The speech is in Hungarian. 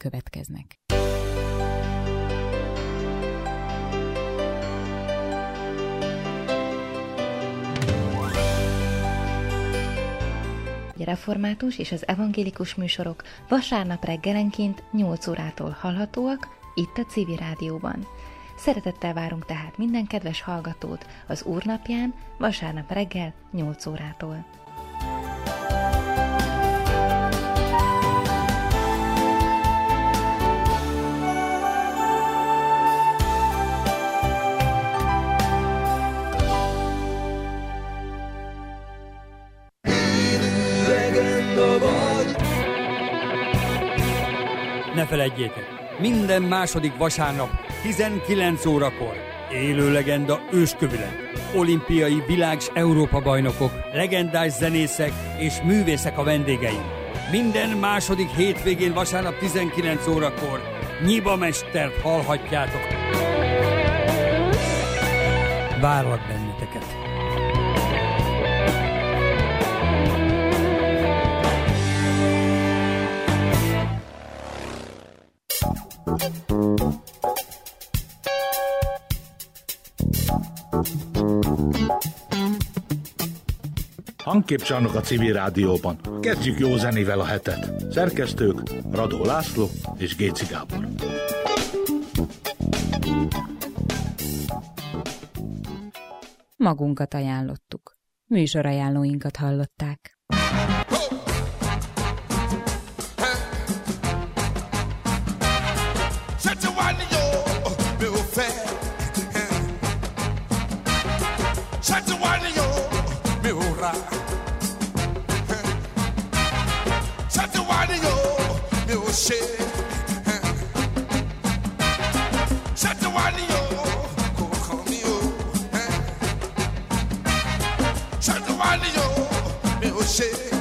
következnek. A református és az evangélikus műsorok vasárnap reggelenként 8 órától hallhatóak itt a Civil Rádióban. Szeretettel várunk tehát minden kedves hallgatót az Úrnapján vasárnap reggel 8 órától. Ne feledjétek, minden második vasárnap 19 órakor élő legenda őskövület. Olimpiai világ- és Európa-bajnokok, legendás zenészek és művészek a vendégeink. Minden második hétvégén vasárnap 19 órakor Nyiba mestert hallhatjátok. Várlak benneteket! Hangképcsarnok a Civil Rádióban. Kezdjük jó zenével a hetet. Szerkesztők Radó László és Géci Gábor. Magunkat ajánlottuk. Műsorajánlóinkat hallották. Shit.